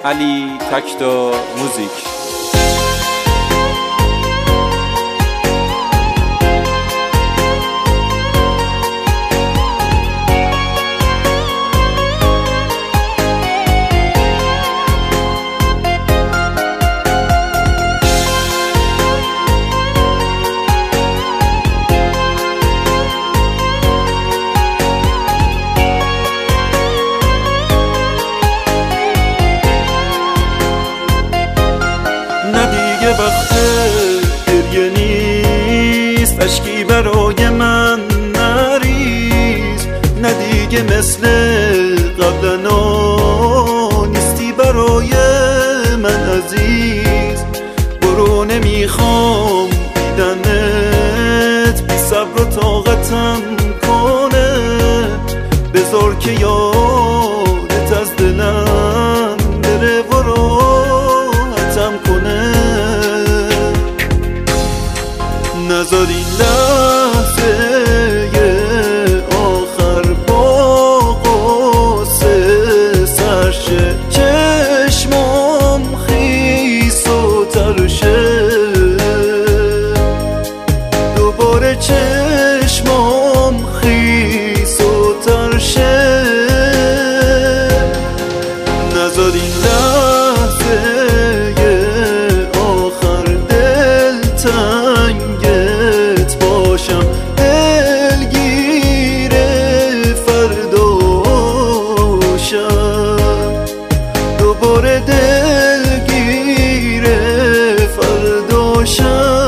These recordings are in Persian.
علی تکتا موزیک. وقت گریه نیست، اشکی برای من نریز. نه دیگه مثل قبلا نیستی برای من عزیز. برو نمیخوام دیدنت، بی صبر و طاقتم کنه. بذار که یادت از دلم بره و راحتم کنه. نذار این لحظه آخر با قصه سرشه. چشمام خیس و ترشه، دوباره چشمام خیس و ترشه. نذار این لحظه آخر دلتنگت باشم. دلگیر فرداشم، دوباره دلگیر فرداشم.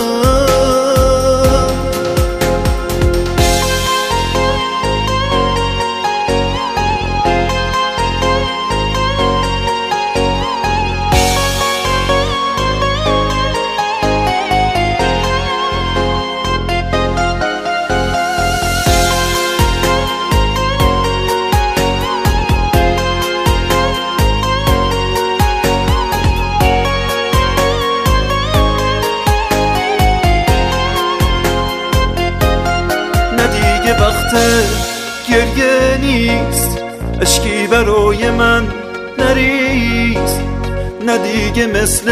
وقت گریه نیست، اشکی برای من نریز. نه دیگه مثل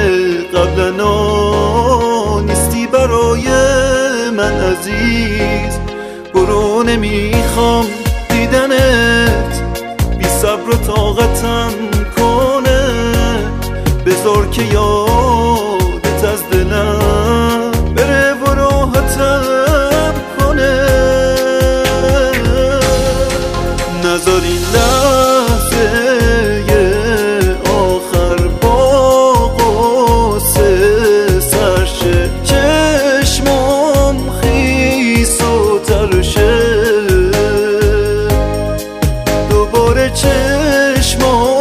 قبلا نیستی برای من عزیز. برو نمیخوام دیدنت، بی صبر و طاقتم کنه. بذار که یادت از دلم بره و راحتم کنه. نذار این لحظه آخر با قصه سرشه. چشمام خیس و ترشه، دوباره چشمام